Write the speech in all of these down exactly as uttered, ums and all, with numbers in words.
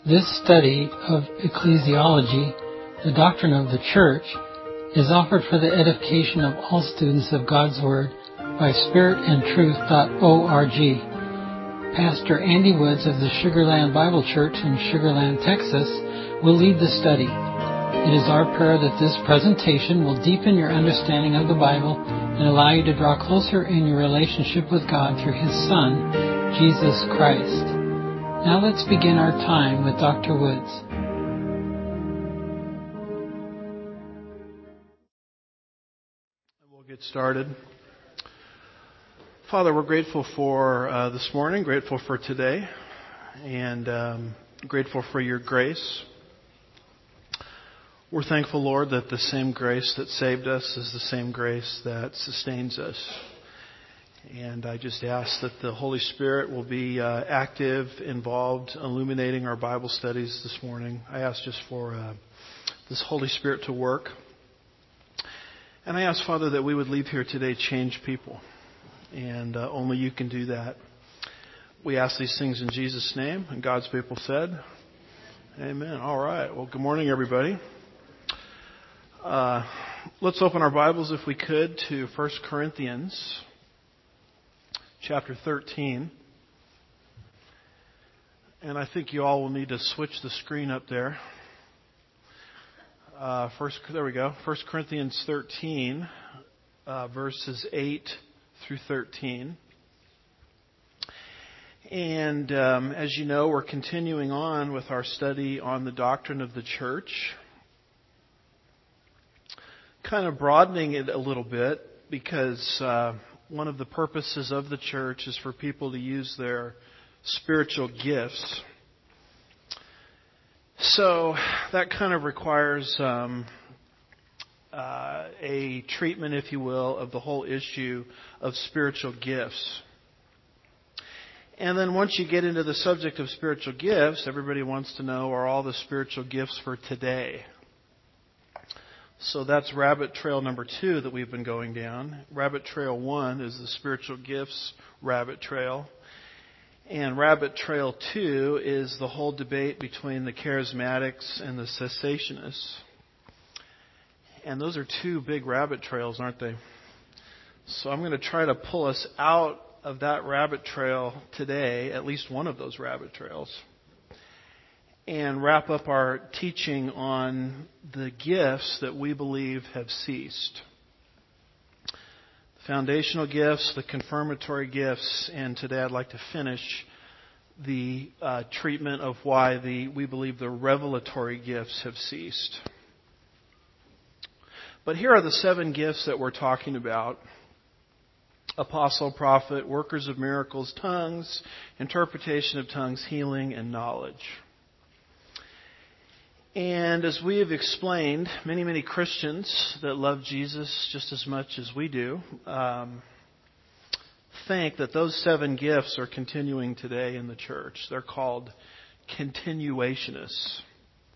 This study of ecclesiology, the doctrine of the Church, is offered for the edification of all students of God's Word by spirit and truth dot org. Pastor Andy Woods of the Sugar Land Bible Church in Sugar Land, Texas, will lead the study. It is our prayer that this presentation will deepen your understanding of the Bible and allow you to draw closer in your relationship with God through His Son, Jesus Christ. Now let's begin our time with Doctor Woods. We'll get started. Father, we're grateful for uh, this morning, grateful for today, and um, grateful for your grace. We're thankful, Lord, that the same grace that saved us is the same grace that sustains us. And I just ask that the Holy Spirit will be uh, active, involved, illuminating our Bible studies this morning. I ask just for uh, this Holy Spirit to work. And I ask, Father, that we would leave here today changed people. And uh, only you can do that. We ask these things in Jesus' name. And God's people said, amen. All right. Well, good morning, everybody. Uh, let's open our Bibles, if we could, to First Corinthians chapter thirteen. And I think you all will need to switch the screen up there. Uh, first, there we go. First Corinthians thirteen, uh, verses eight through thirteen. And um, as you know, we're continuing on with our study on the doctrine of the church. Kind of broadening it a little bit because uh, one of the purposes of the church is for people to use their spiritual gifts. So that kind of requires um, uh, a treatment, if you will, of the whole issue of spiritual gifts. And then once you get into the subject of spiritual gifts, everybody wants to know, are all the spiritual gifts for today? So that's rabbit trail number two that we've been going down. Rabbit trail one is the spiritual gifts rabbit trail. And rabbit trail two is the whole debate between the charismatics and the cessationists. And those are two big rabbit trails, aren't they? So I'm going to try to pull us out of that rabbit trail today, at least one of those rabbit trails, and wrap up our teaching on the gifts that we believe have ceased. The foundational gifts, the confirmatory gifts, and today I'd like to finish the uh, treatment of why the we believe the revelatory gifts have ceased. But here are the seven gifts that we're talking about: apostle, prophet, workers of miracles, tongues, interpretation of tongues, healing, and knowledge. And as we have explained, many, many Christians that love Jesus just as much as we do um, think that those seven gifts are continuing today in the church. They're called continuationists.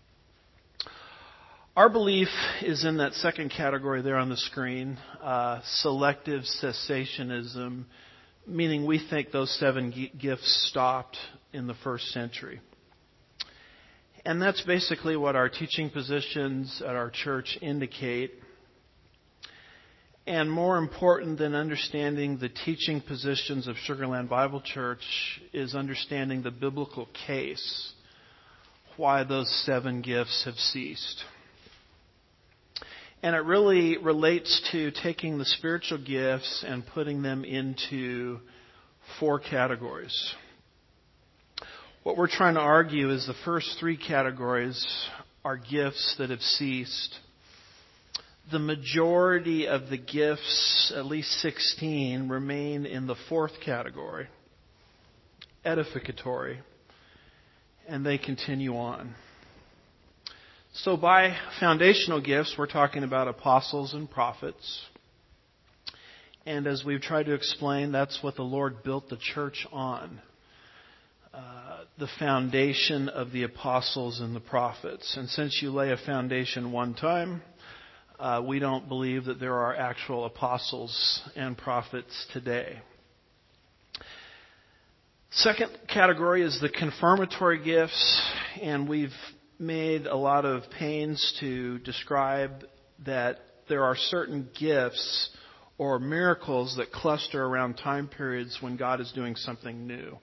Our belief is in that second category there on the screen, uh, selective cessationism, meaning we think those seven g- gifts stopped in the first century. And that's basically what our teaching positions at our church indicate. And more important than understanding the teaching positions of Sugar Land Bible Church is understanding the biblical case why those seven gifts have ceased. And it really relates to taking the spiritual gifts and putting them into four categories. What we're trying to argue is the first three categories are gifts that have ceased. The majority of the gifts, at least sixteen, remain in the fourth category, edificatory, and they continue on. So by foundational gifts, we're talking about apostles and prophets. And as we've tried to explain, that's what the Lord built the church on. Uh, the foundation of the apostles and the prophets. And since you lay a foundation one time, uh, we don't believe that there are actual apostles and prophets today. Second category is the confirmatory gifts, and we've made a lot of pains to describe that there are certain gifts or miracles that cluster around time periods when God is doing something new.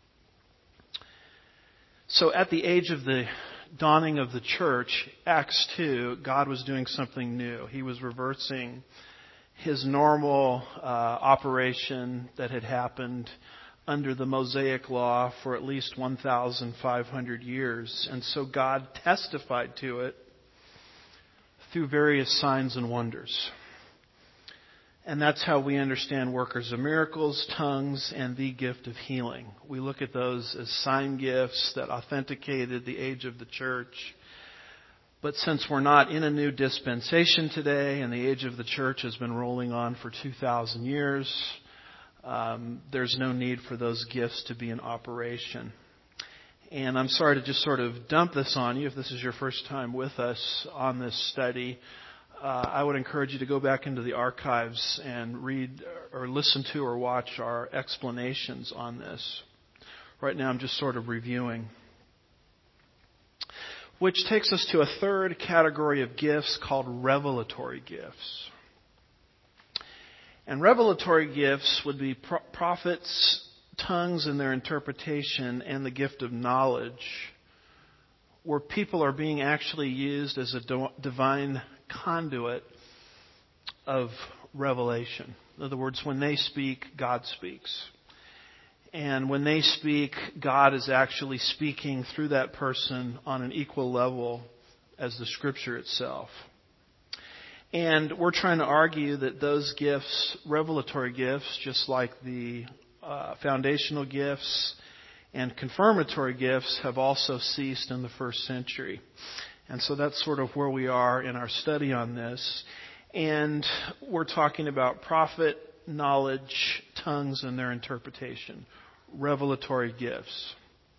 So at the age of the dawning of the church, Acts two, God was doing something new. He was reversing his normal uh, operation that had happened under the Mosaic law for at least one thousand five hundred years. And so God testified to it through various signs and wonders. And that's how we understand workers of miracles, tongues, and the gift of healing. We look at those as sign gifts that authenticated the age of the church. But since we're not in a new dispensation today, and the age of the church has been rolling on for two thousand years, um, there's no need for those gifts to be in operation. And I'm sorry to just sort of dump this on you if this is your first time with us on this study. Uh, I would encourage you to go back into the archives and read or listen to or watch our explanations on this. Right now I'm just sort of reviewing. Which takes us to a third category of gifts called revelatory gifts. And revelatory gifts would be pro- prophets, tongues and their interpretation, and the gift of knowledge, where people are being actually used as a do- divine conduit of revelation. In other words, when they speak, God speaks. And when they speak, God is actually speaking through that person on an equal level as the Scripture itself. And we're trying to argue that those gifts, revelatory gifts, just like the uh, foundational gifts and confirmatory gifts, have also ceased in the first century. And so that's sort of where we are in our study on this. And we're talking about prophet, knowledge, tongues, and their interpretation. Revelatory gifts.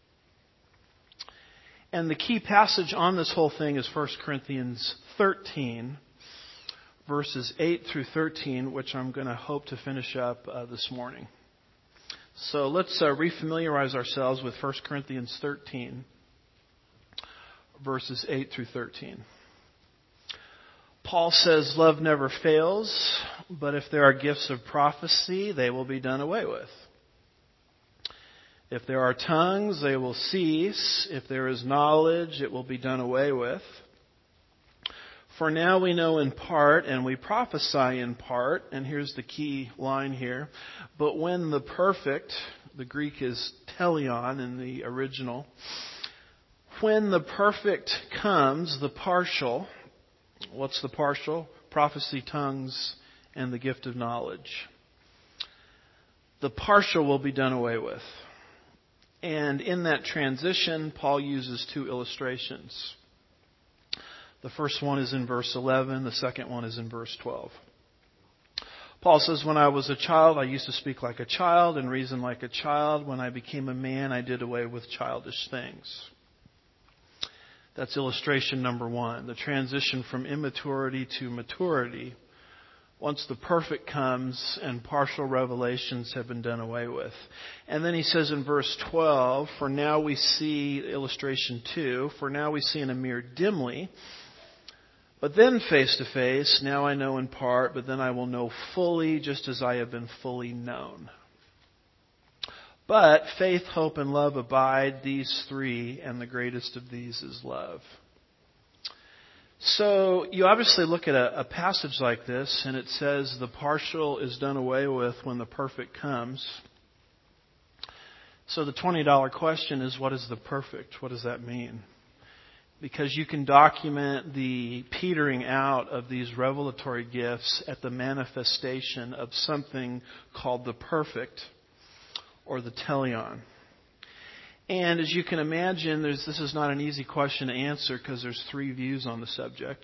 And the key passage on this whole thing is First Corinthians thirteen, verses eight through thirteen, which I'm going to hope to finish up uh, this morning. So let's uh, refamiliarize ourselves with First Corinthians thirteen, verses eight through thirteen. Paul says, "Love never fails, but if there are gifts of prophecy, they will be done away with. If there are tongues, they will cease. If there is knowledge, it will be done away with. For now we know in part, and we prophesy in part," and here's the key line here, "but when the perfect," the Greek is teleon in the original, "when the perfect comes, the partial," what's the partial? Prophecy, tongues, and the gift of knowledge. "The partial will be done away with." And in that transition, Paul uses two illustrations. The first one is in verse eleven. The second one is in verse twelve. Paul says, "When I was a child, I used to speak like a child and reason like a child. When I became a man, I did away with childish things." That's illustration number one. The transition from immaturity to maturity once the perfect comes and partial revelations have been done away with. And then he says in verse twelve, "For now we see," illustration two, "for now we see in a mirror dimly, but then face to face. Now I know in part, but then I will know fully, just as I have been fully known. But faith, hope, and love abide, these three, and the greatest of these is love." So you obviously look at a, a passage like this, and it says the partial is done away with when the perfect comes. So the twenty dollar question is, what is the perfect? What does that mean? Because you can document the petering out of these revelatory gifts at the manifestation of something called the perfect, or the teleon. And as you can imagine, there's, this is not an easy question to answer because there's three views on the subject.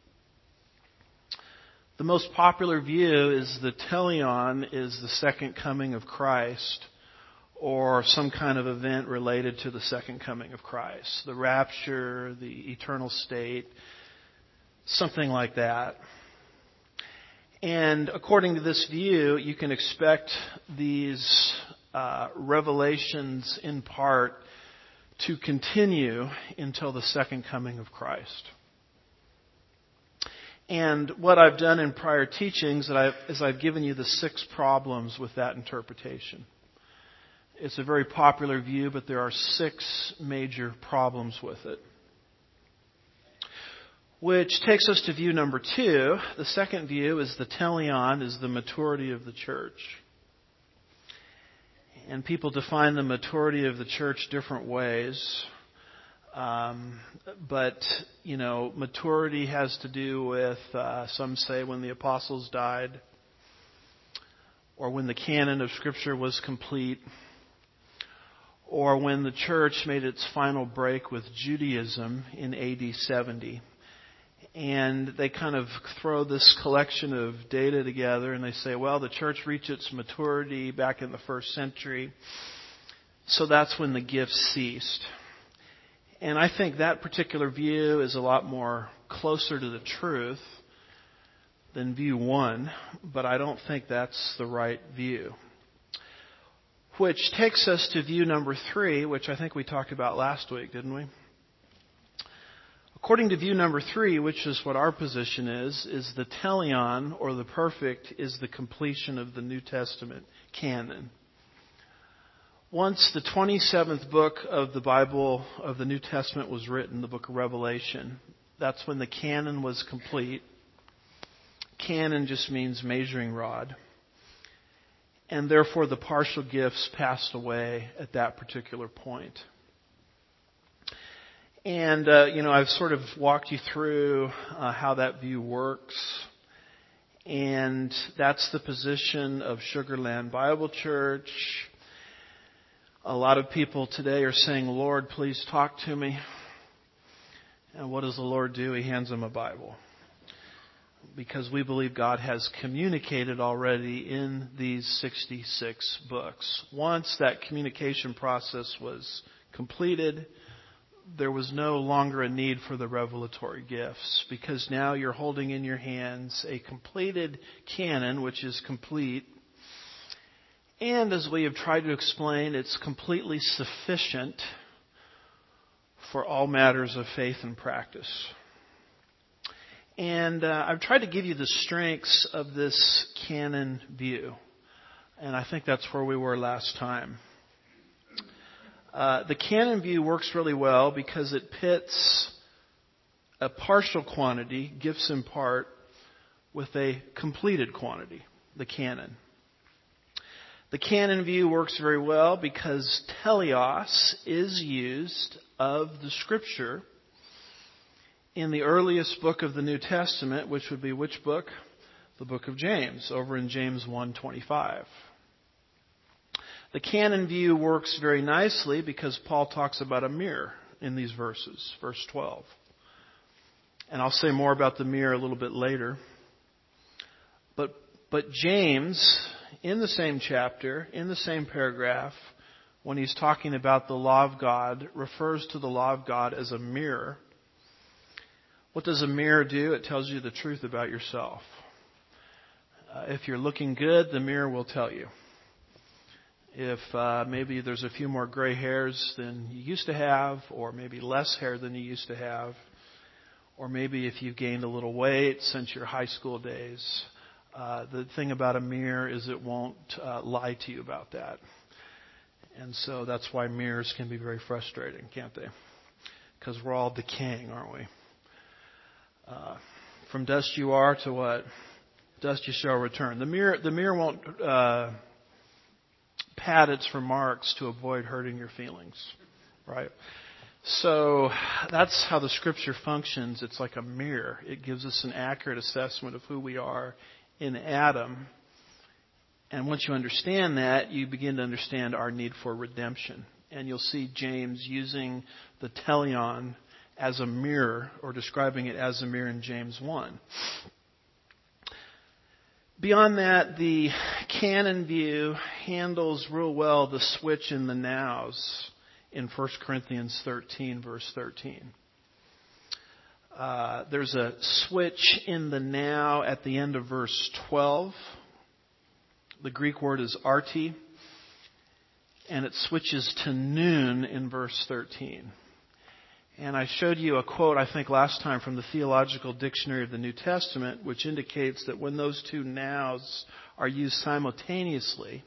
The most popular view is the teleon is the second coming of Christ, or some kind of event related to the second coming of Christ. The rapture, the eternal state, something like that. And according to this view, you can expect these uh, revelations in part to continue until the second coming of Christ. And what I've done in prior teachings that I've, is I've given you the six problems with that interpretation. It's a very popular view, but there are six major problems with it. Which takes us to view number two. The second view is the teleon, is the maturity of the church. And people define the maturity of the church different ways. Um, but, you know, maturity has to do with, uh, some say, when the apostles died, or when the canon of Scripture was complete, or when the church made its final break with Judaism in A D seventy. And they kind of throw this collection of data together and they say, well, the church reached its maturity back in the first century, so that's when the gifts ceased. And I think that particular view is a lot more closer to the truth than view one, but I don't think that's the right view. Which takes us to view number three, which I think we talked about last week, didn't we? According to view number three, which is what our position is, is the teleon, or the perfect, is the completion of the New Testament canon. Once the twenty-seventh book of the Bible of the New Testament was written, the book of Revelation, that's when the canon was complete. Canon just means measuring rod. And therefore the partial gifts passed away at that particular point. And, uh, you know, I've sort of walked you through uh, how that view works. And that's the position of Sugar Land Bible Church. A lot of people today are saying, Lord, please talk to me. And what does the Lord do? He hands them a Bible. Because we believe God has communicated already in these sixty-six books. Once that communication process was completed, there was no longer a need for the revelatory gifts, because now you're holding in your hands a completed canon, which is complete. And as we have tried to explain, it's completely sufficient for all matters of faith and practice. And uh, I've tried to give you the strengths of this canon view. And I think that's where we were last time. Uh, the canon view works really well because it pits a partial quantity, gifts in part, with a completed quantity, the canon. The canon view works very well because teleos is used of the Scripture in the earliest book of the New Testament, which would be which book? The book of James, over in James one twenty-five. The canon view works very nicely because Paul talks about a mirror in these verses, verse twelve. And I'll say more about the mirror a little bit later. But, but James, in the same chapter, in the same paragraph, when he's talking about the law of God, refers to the law of God as a mirror. What does a mirror do? It tells you the truth about yourself. Uh, if you're looking good, the mirror will tell you. If uh, maybe there's a few more gray hairs than you used to have, or maybe less hair than you used to have, or maybe if you've gained a little weight since your high school days, uh, the thing about a mirror is it won't uh, lie to you about that. And so that's why mirrors can be very frustrating, can't they? Because we're all decaying, aren't we? Uh, from dust you are to what? Dust you shall return. The mirror, the mirror won't uh, pad its remarks to avoid hurting your feelings, right? So that's how the Scripture functions. It's like a mirror. It gives us an accurate assessment of who we are in Adam. And once you understand that, you begin to understand our need for redemption. And you'll see James using the teleon as a mirror, or describing it as a mirror in James one. Beyond that, the canon view handles real well the switch in the nows in First Corinthians thirteen, verse thirteen. Uh, there's a switch in the now at the end of verse twelve. The Greek word is arti. and it switches to noon in verse thirteen. And I showed you a quote, I think, last time from the Theological Dictionary of the New Testament, which indicates that when those two nows are used simultaneously,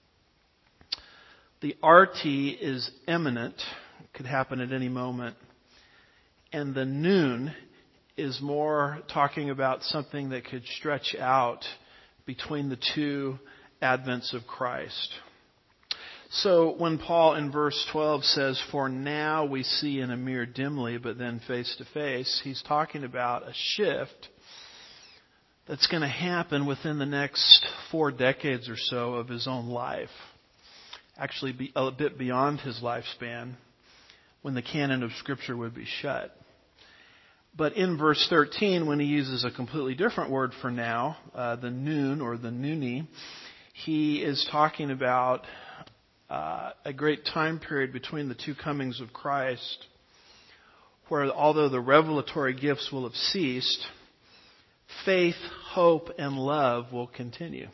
the arti is imminent, could happen at any moment, and the noon is more talking about something that could stretch out between the two advents of Christ. So when Paul in verse twelve says, "For now we see in a mirror dimly, but then face to face," he's talking about a shift that's going to happen within the next four decades or so of his own life. Actually, be a bit beyond his lifespan, when the canon of Scripture would be shut. But in verse thirteen, when he uses a completely different word for now, uh, the noon or the nooni, he is talking about uh, a great time period between the two comings of Christ, where although the revelatory gifts will have ceased, faith, hope, and love will continue.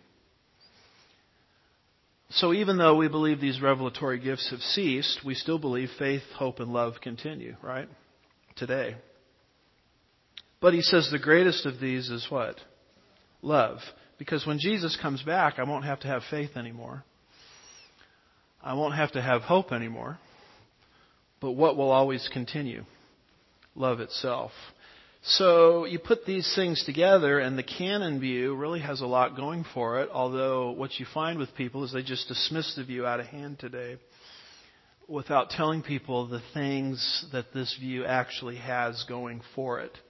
So even though we believe these revelatory gifts have ceased, we still believe faith, hope, and love continue, right? Today. But he says the greatest of these is what? Love. Because when Jesus comes back, I won't have to have faith anymore. I won't have to have hope anymore. But what will always continue? Love itself. So you put these things together, and the canon view really has a lot going for it, although what you find with people is they just dismiss the view out of hand today without telling people the things that this view actually has going for it.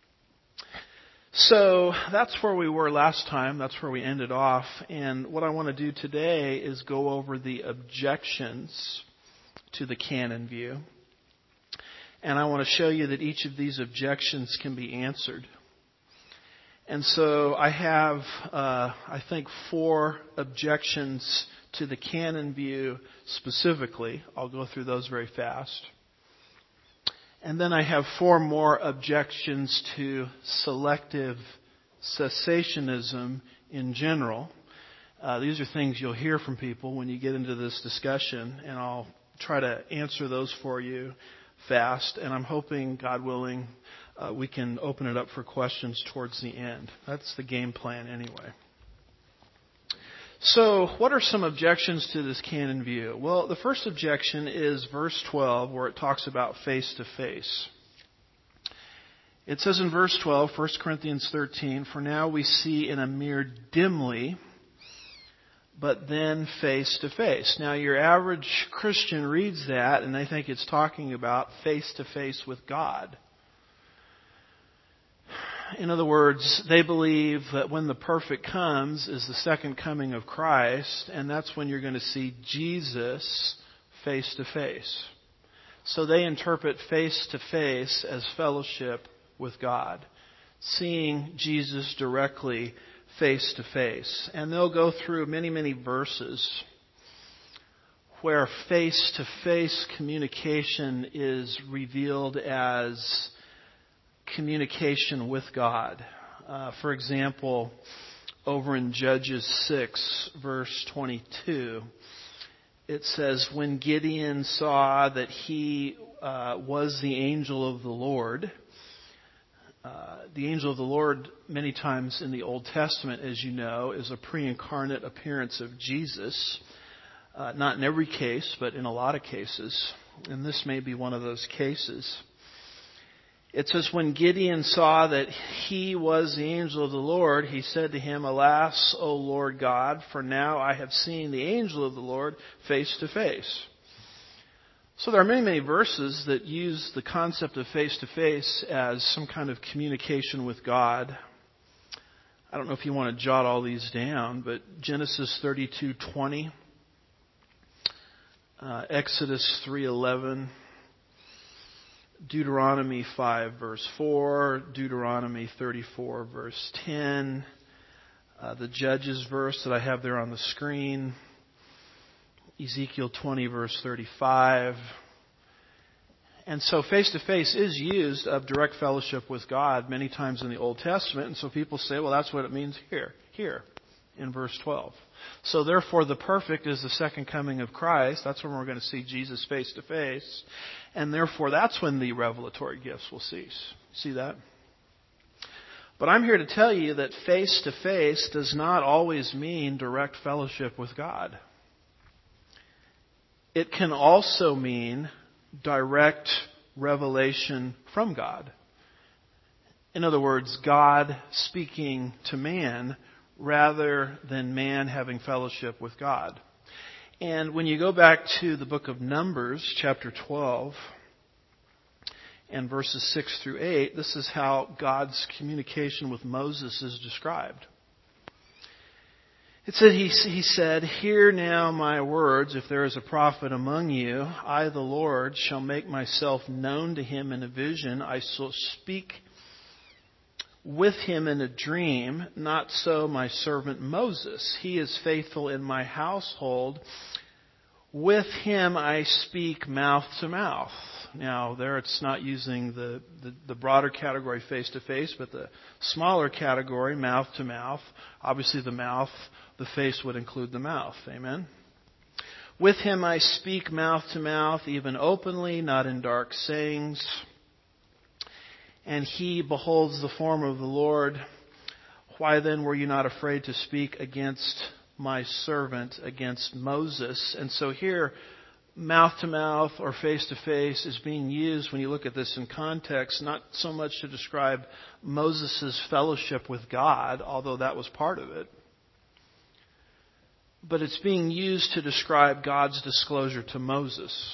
So that's where we were last time. That's where we ended off. And what I want to do today is go over the objections to the canon view. And I want to show you that each of these objections can be answered. And so I have, uh, I think, four objections to the canon view specifically. I'll go through those very fast. And then I have four more objections to selective cessationism in general. Uh, these are things you'll hear from people when you get into this discussion, and I'll try to answer those for you fast. And I'm hoping, God willing, uh, we can open it up for questions towards the end. That's the game plan anyway. So, what are some objections to this canon view? Well, the first objection is verse twelve, where it talks about face to face. It says in verse twelve, First Corinthians thirteen, "For now we see in a mirror dimly, but then face to face." Now, your average Christian reads that, and they think it's talking about face to face with God. In other words, they believe that when the perfect comes is the second coming of Christ, and that's when you're going to see Jesus face to face. So they interpret face to face as fellowship with God, seeing Jesus directly face to face. And they'll go through many, many verses where face to face communication is revealed as communication with God. Uh, for example, over in Judges six, verse twenty-two, it says, "When Gideon saw that he uh, was the angel of the Lord," uh, the angel of the Lord, many times in the Old Testament, as you know, is a pre-incarnate appearance of Jesus. Uh, not in every case, but in a lot of cases. And this may be one of those cases. It says, "When Gideon saw that he was the angel of the Lord, he said to him, 'Alas, O Lord God, for now I have seen the angel of the Lord face to face.'" So there are many, many verses that use the concept of face to face as some kind of communication with God. I don't know if you want to jot all these down, but Genesis thirty-two twenty, uh, Exodus three eleven, Deuteronomy five, verse four, Deuteronomy thirty-four, verse ten, uh, the Judges verse that I have there on the screen, Ezekiel twenty, verse thirty-five. And so face-to-face is used of direct fellowship with God many times in the Old Testament. And so people say, well, that's what it means here. Here. in verse twelve. So therefore the perfect is the second coming of Christ. That's when we're going to see Jesus face to face. And therefore that's when the revelatory gifts will cease. See that? But I'm here to tell you that face to face does not always mean direct fellowship with God. It can also mean direct revelation from God. In other words, God speaking to man rather than man having fellowship with God. And when you go back to the book of Numbers, chapter twelve, and verses six through eight, this is how God's communication with Moses is described. It said, he, he said, "Hear now my words. If there is a prophet among you, I, the Lord, shall make myself known to him in a vision. I shall speak with him in a dream. Not so my servant Moses. He is faithful in my household. With him I speak mouth to mouth." Now, there it's not using the, the, the broader category face-to-face, but the smaller category, mouth-to-mouth. Obviously, the mouth, the face would include the mouth. Amen? "With him I speak mouth-to-mouth, even openly, not in dark sayings. And he beholds the form of the Lord. Why then were you not afraid to speak against my servant, against Moses?" And so here, mouth-to-mouth or face-to-face is being used when you look at this in context, not so much to describe Moses' fellowship with God, although that was part of it, but it's being used to describe God's disclosure to Moses.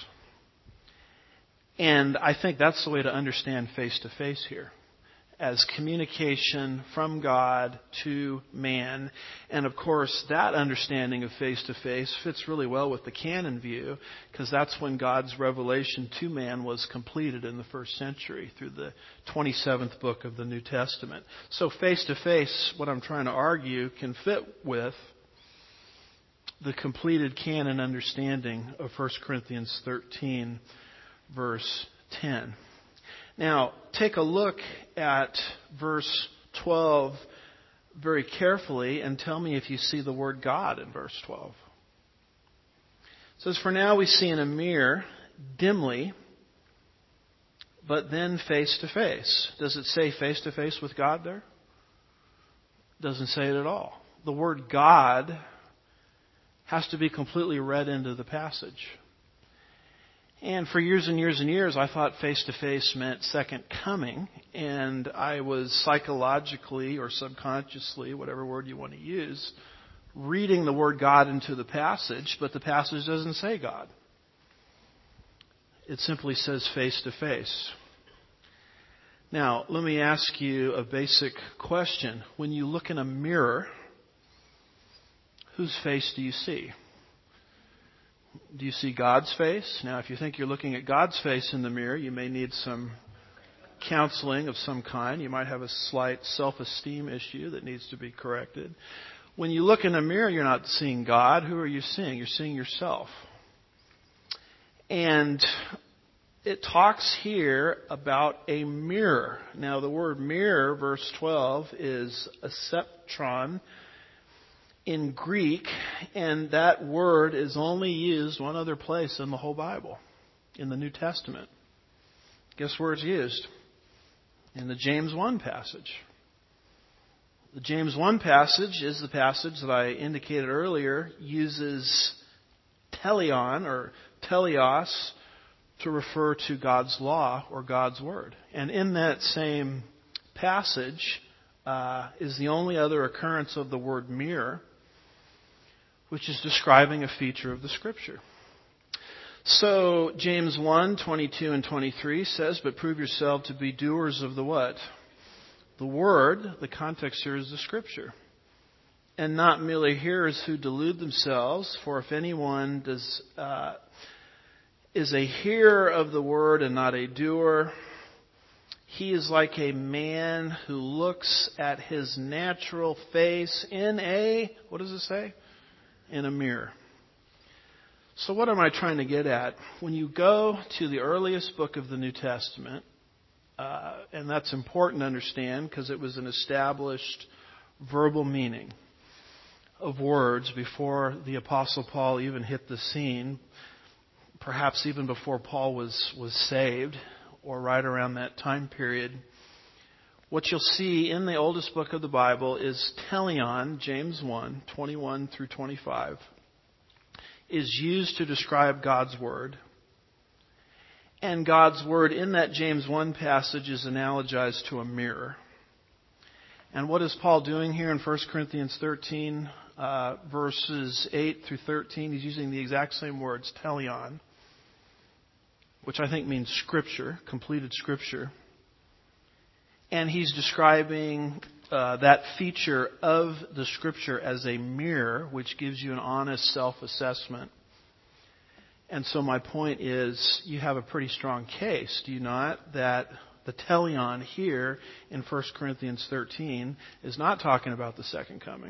And I think that's the way to understand face-to-face here, as communication from God to man. And of course, that understanding of face-to-face fits really well with the canon view, because that's when God's revelation to man was completed in the first century through the twenty-seventh book of the New Testament. So face-to-face, what I'm trying to argue, can fit with the completed canon understanding of First Corinthians thirteen, verse ten. Now, take a look at verse twelve very carefully and tell me if you see the word God in verse twelve. It says, "For now we see in a mirror, dimly, but then face to face." Does it say face to face with God there? It doesn't say it at all. The word God has to be completely read into the passage. And for years and years and years, I thought face-to-face meant second coming. And I was psychologically or subconsciously, whatever word you want to use, reading the word God into the passage, but the passage doesn't say God. It simply says face-to-face. Now, let me ask you a basic question. When you look in a mirror, whose face do you see? Do you see God's face? Now, if you think you're looking at God's face in the mirror, you may need some counseling of some kind. You might have a slight self-esteem issue that needs to be corrected. When you look in a mirror, you're not seeing God. Who are you seeing? You're seeing yourself. And it talks here about a mirror. Now, the word mirror, verse twelve, is a septron in Greek, and that word is only used one other place in the whole Bible, in the New Testament. Guess where it's used? In the James one passage. The James one passage is the passage that I indicated earlier, uses teleon or teleos to refer to God's law or God's word. And in that same passage uh, is the only other occurrence of the word mirror, which is describing a feature of the Scripture. So James one, twenty-two and twenty-three says, "But prove yourself to be doers of the what? The Word." The context here is the Scripture. "And not merely hearers who delude themselves. For if anyone does uh, is a hearer of the Word and not a doer, he is like a man who looks at his natural face in a," what does it say? In a mirror. So what am I trying to get at? When you go to the earliest book of the New Testament, uh, and that's important to understand because it was an established verbal meaning. of words before the Apostle Paul even hit the scene, perhaps even before Paul was, was saved, or right around that time period. What you'll see in the oldest book of the Bible is teleon, James one, twenty-one through twenty-five, is used to describe God's Word. And God's Word in that James one passage is analogized to a mirror. And what is Paul doing here in First Corinthians thirteen, uh, verses eight through thirteen? He's using the exact same words, teleon, which I think means Scripture, completed Scripture. And he's describing uh, that feature of the Scripture as a mirror, which gives you an honest self-assessment. And so my point is, you have a pretty strong case, do you not, that the teleon here in First Corinthians thirteen is not talking about the second coming.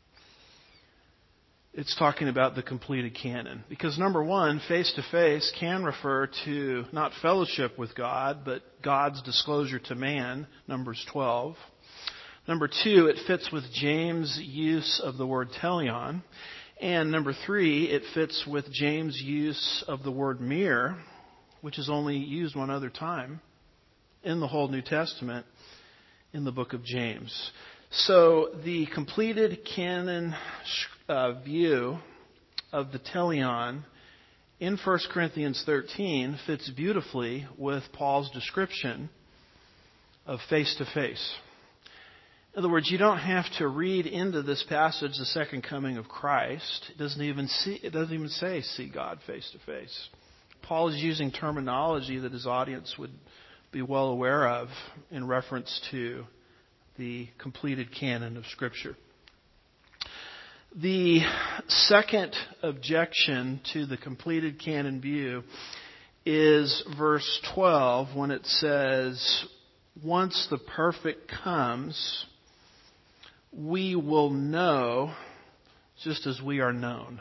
It's talking about the completed canon. Because number one, face-to-face can refer to not fellowship with God, but God's disclosure to man, Numbers twelve. Number two, it fits with James' use of the word teleon. And number three, it fits with James' use of the word mirror, which is only used one other time in the whole New Testament in the book of James. So the completed canon uh, view of the teleon in First Corinthians thirteen fits beautifully with Paul's description of face-to-face. In other words, you don't have to read into this passage the second coming of Christ. It doesn't even see, it doesn't even say see God face to face. Paul is using terminology that his audience would be well aware of in reference to the completed canon of Scripture. The second objection to the completed canon view is verse twelve, when it says, once the perfect comes, we will know just as we are known.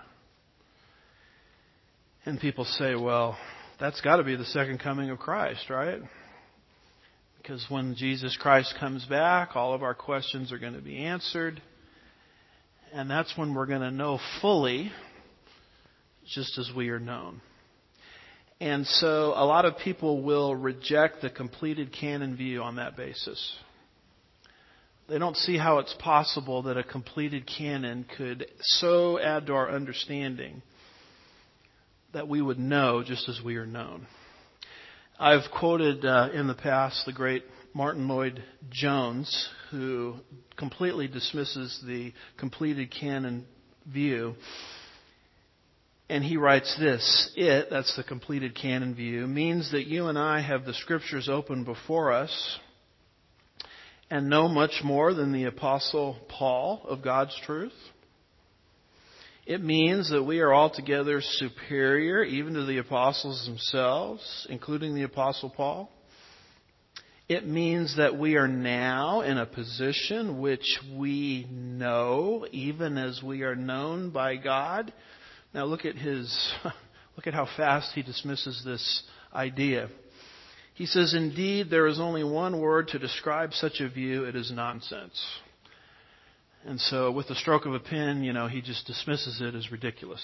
And people say, well, that's got to be the second coming of Christ, right? Because when Jesus Christ comes back, all of our questions are going to be answered. And that's when we're going to know fully, just as we are known. And so a lot of people will reject the completed canon view on that basis. They don't see how it's possible that a completed canon could so add to our understanding that we would know just as we are known. I've quoted uh, in the past the great Martin Lloyd-Jones, who completely dismisses the completed canon view. And he writes this: it, that's the completed canon view, means that you and I have the Scriptures open before us and know much more than the Apostle Paul of God's truth. It means that we are altogether superior even to the apostles themselves, including the Apostle Paul. It means that we are now in a position which we know even as we are known by God. Now look at his, look at how fast he dismisses this idea. He says, indeed, there is only one word to describe such a view. It is nonsense. And so with the stroke of a pen, you know, he just dismisses it as ridiculous.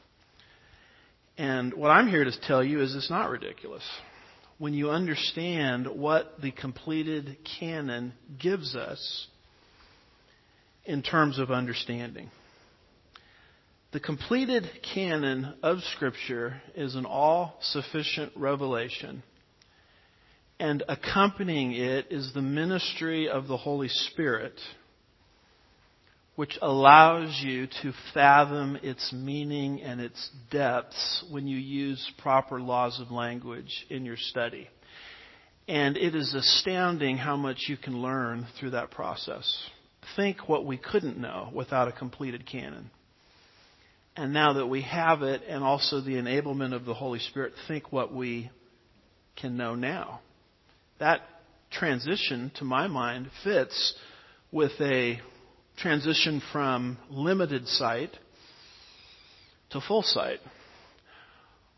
And what I'm here to tell you is it's not ridiculous. When you understand what the completed canon gives us in terms of understanding. The completed canon of Scripture is an all-sufficient revelation. And accompanying it is the ministry of the Holy Spirit, which allows you to fathom its meaning and its depths when you use proper laws of language in your study. And it is astounding how much you can learn through that process. Think what we couldn't know without a completed canon. And now that we have it, and also the enablement of the Holy Spirit, think what we can know now. That transition, to my mind, fits with a transition from limited sight to full sight.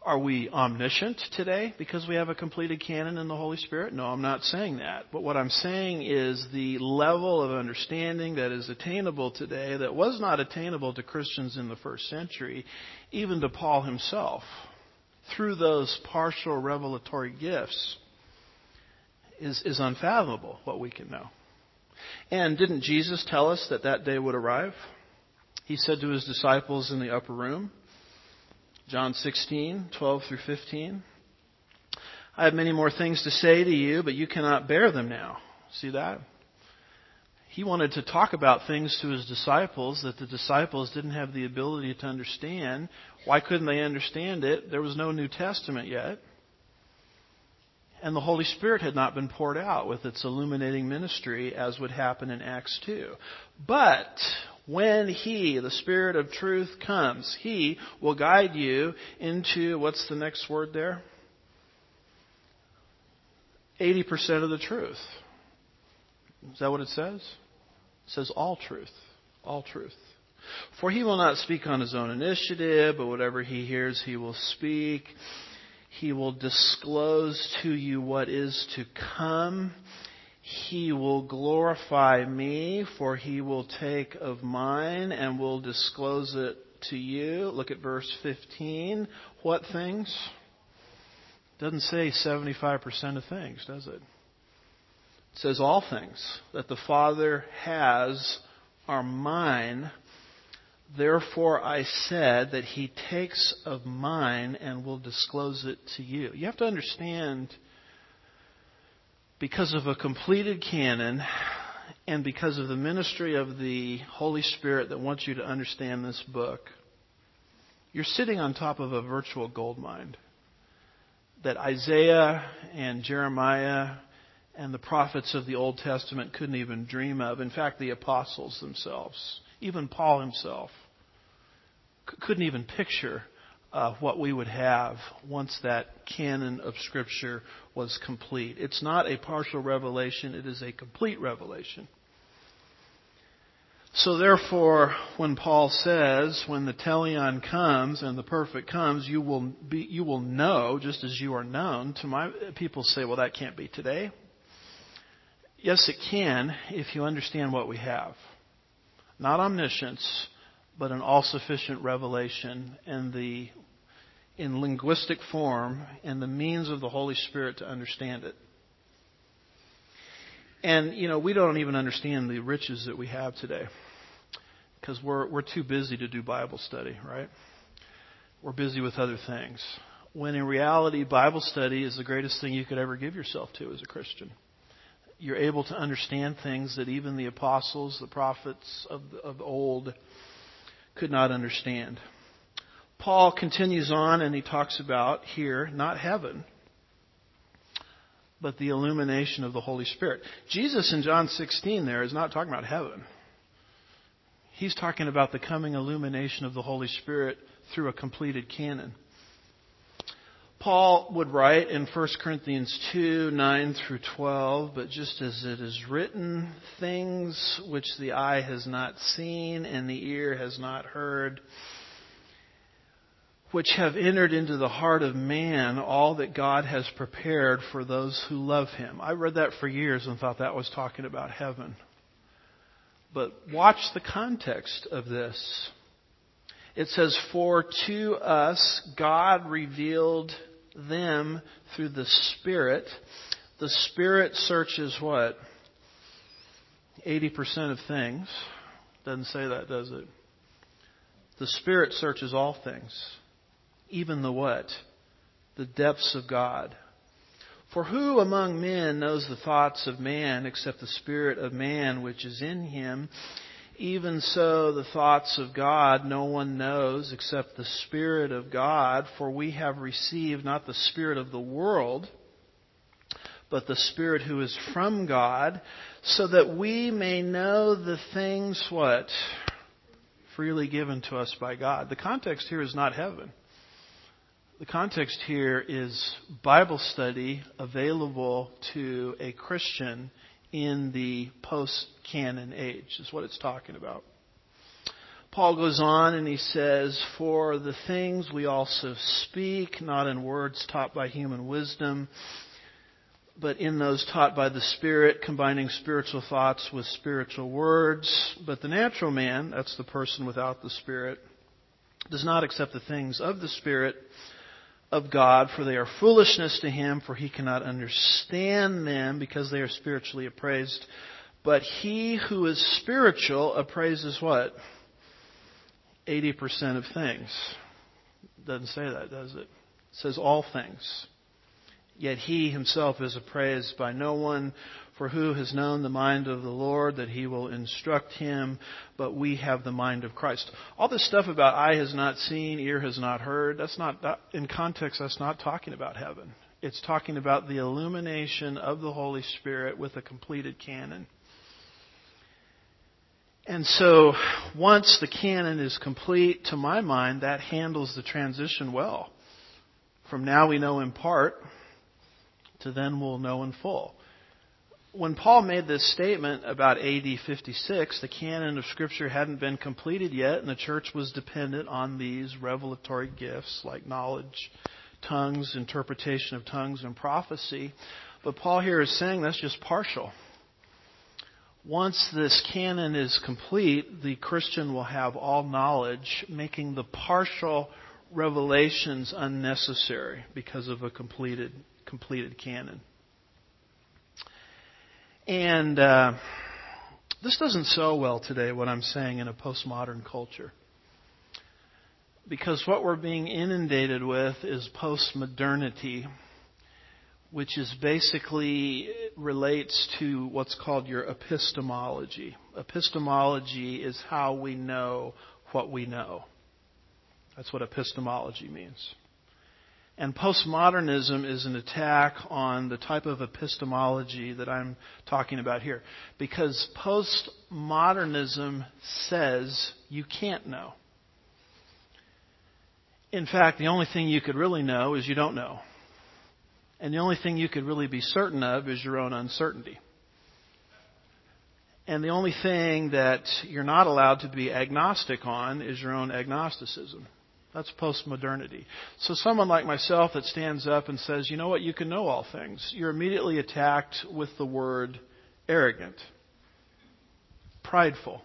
Are we omniscient today because we have a completed canon in the Holy Spirit? No, I'm not saying that. But what I'm saying is the level of understanding that is attainable today that was not attainable to Christians in the first century, even to Paul himself, through those partial revelatory gifts, is, is unfathomable what we can know. And didn't Jesus tell us that that day would arrive? He said to his disciples in the upper room, John sixteen, twelve through fifteen. I have many more things to say to you, but you cannot bear them now. See that? He wanted to talk about things to his disciples that the disciples didn't have the ability to understand. Why couldn't they understand it? There was no New Testament yet. And the Holy Spirit had not been poured out with its illuminating ministry as would happen in Acts two. But when He, the Spirit of truth, comes, He will guide you into, what's the next word there? eighty percent of the truth. Is that what it says? It says all truth. All truth. For He will not speak on His own initiative, but whatever He hears, He will speak. He will disclose to you what is to come. He will glorify me, for He will take of mine and will disclose it to you. Look at verse fifteen. What things? Doesn't say seventy-five percent of things, does it? It says all things that the Father has are mine. Therefore I said that He takes of mine and will disclose it to you. You have to understand, because of a completed canon and because of the ministry of the Holy Spirit that wants you to understand this book, you're sitting on top of a virtual gold mine that Isaiah and Jeremiah and the prophets of the Old Testament couldn't even dream of. In fact, the apostles themselves, even Paul himself, c- couldn't even picture uh, what we would have once that canon of Scripture was complete. It's not a partial revelation, it is a complete revelation. So therefore, when Paul says, when the teleon comes and the perfect comes, you will be, you will know just as you are known. To my people say, well, that can't be today. Yes, it can if you understand what we have. Not omniscience, but an all-sufficient revelation and the in linguistic form and the means of the Holy Spirit to understand it. And, you know, we don't even understand the riches that we have today because we're we're too busy to do Bible study, right? We're busy with other things. When in reality, Bible study is the greatest thing you could ever give yourself to as a Christian. You're able to understand things that even the apostles, the prophets of, of old could not understand. Paul continues on and he talks about here, not heaven, but the illumination of the Holy Spirit. Jesus in John sixteen there is not talking about heaven. He's talking about the coming illumination of the Holy Spirit through a completed canon. Paul would write in First Corinthians two, nine through twelve, but just as it is written, things which the eye has not seen and the ear has not heard, which have entered into the heart of man, all that God has prepared for those who love Him. I read that for years and thought that was talking about heaven. But watch the context of this. It says, for to us God revealed them through the Spirit. The Spirit searches what? eighty percent of things. Doesn't say that, does it? The Spirit searches all things. Even the what? The depths of God. For who among men knows the thoughts of man except the spirit of man which is in him? Even so, the thoughts of God no one knows except the Spirit of God. For we have received not the spirit of the world, but the Spirit who is from God, so that we may know the things, what? Freely given to us by God. The context here is not heaven. The context here is Bible study available to a Christian in the post-canon age, is what it's talking about. Paul goes on and he says, "For the things we also speak, not in words taught by human wisdom, but in those taught by the Spirit, combining spiritual thoughts with spiritual words. But the natural man," that's the person without the Spirit, "does not accept the things of the Spirit of God, for they are foolishness to him, for he cannot understand them because they are spiritually appraised. But he who is spiritual appraises" what? eighty percent of things. Doesn't say that, does it? It says all things. "Yet he himself is appraised by no one. For who has known the mind of the Lord, that he will instruct him? But we have the mind of Christ." All this stuff about eye has not seen, ear has not heard, that's not, that, in context, that's not talking about heaven. It's talking about the illumination of the Holy Spirit with a completed canon. And so, once the canon is complete, to my mind, that handles the transition well. From now we know in part, to then we'll know in full. When Paul made this statement about A D fifty-six, the canon of Scripture hadn't been completed yet, and the church was dependent on these revelatory gifts like knowledge, tongues, interpretation of tongues, and prophecy. But Paul here is saying that's just partial. Once this canon is complete, the Christian will have all knowledge, making the partial revelations unnecessary because of a completed completed canon. And uh, this doesn't sew well today, what I'm saying, in a postmodern culture. Because what we're being inundated with is postmodernity, which is basically relates to what's called your epistemology. Epistemology is how we know what we know. That's what epistemology means. And postmodernism is an attack on the type of epistemology that I'm talking about here. Because postmodernism says you can't know. In fact, the only thing you could really know is you don't know. And the only thing you could really be certain of is your own uncertainty. And the only thing that you're not allowed to be agnostic on is your own agnosticism. That's postmodernity. So someone like myself that stands up and says, you know what, you can know all things, you're immediately attacked with the word arrogant, prideful.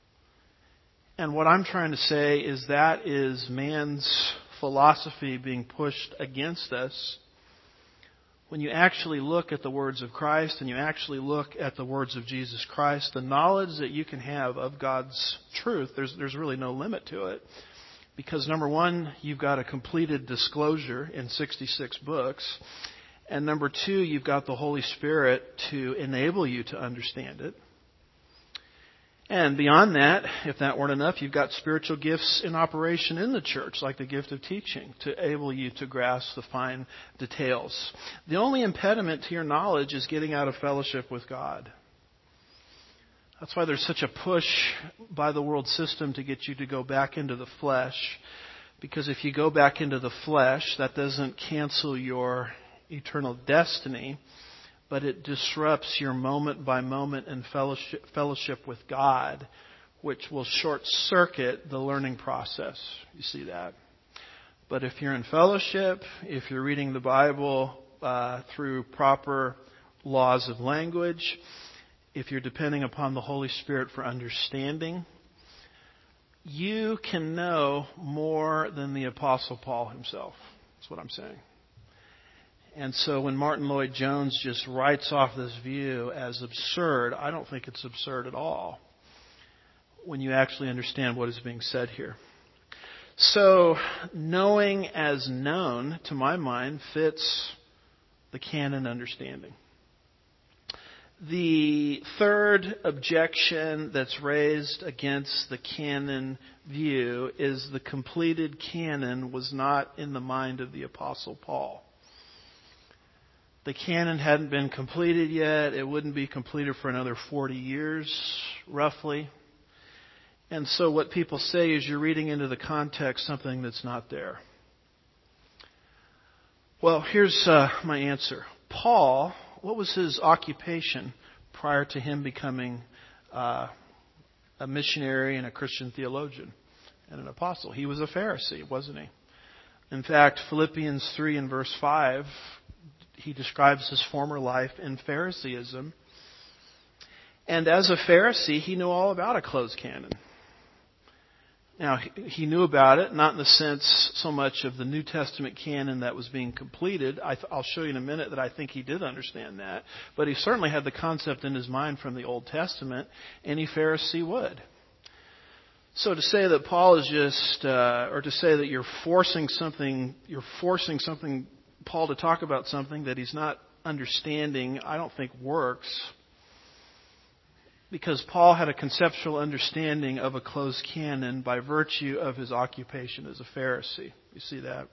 And what I'm trying to say is that is man's philosophy being pushed against us. When you actually look at the words of Christ and you actually look at the words of Jesus Christ, the knowledge that you can have of God's truth, there's, there's really no limit to it. Because number one, you've got a completed disclosure in sixty-six books. And number two, you've got the Holy Spirit to enable you to understand it. And beyond that, if that weren't enough, you've got spiritual gifts in operation in the church, like the gift of teaching, to enable you to grasp the fine details. The only impediment to your knowledge is getting out of fellowship with God. That's why there's such a push by the world system to get you to go back into the flesh. Because if you go back into the flesh, that doesn't cancel your eternal destiny, but it disrupts your moment by moment and fellowship, fellowship with God, which will short circuit the learning process. You see that? But if you're in fellowship, if you're reading the Bible uh, through proper laws of language, if you're depending upon the Holy Spirit for understanding, you can know more than the Apostle Paul himself. That's what I'm saying. And so when Martin Lloyd-Jones just writes off this view as absurd, I don't think it's absurd at all when you actually understand what is being said here. So knowing as known, to my mind, fits the canon understanding. The third objection that's raised against the canon view is the completed canon was not in the mind of the Apostle Paul. The canon hadn't been completed yet. It wouldn't be completed for another forty years, roughly. And so what people say is you're reading into the context something that's not there. Well, here's uh, my answer. Paul, what was his occupation prior to him becoming uh, a missionary and a Christian theologian and an apostle. He was a Pharisee, wasn't he? In fact, Philippians three and verse five, he describes his former life in Phariseeism. And as a Pharisee, he knew all about a closed canon. Now, he knew about it, not in the sense so much of the New Testament canon that was being completed. I'll show you in a minute that I think he did understand that. But he certainly had the concept in his mind from the Old Testament. Any Pharisee would. So to say that Paul is just, uh, or to say that you're forcing something, you're forcing something, Paul to talk about something that he's not understanding, I don't think works. Because Paul had a conceptual understanding of a closed canon by virtue of his occupation as a Pharisee. You see that?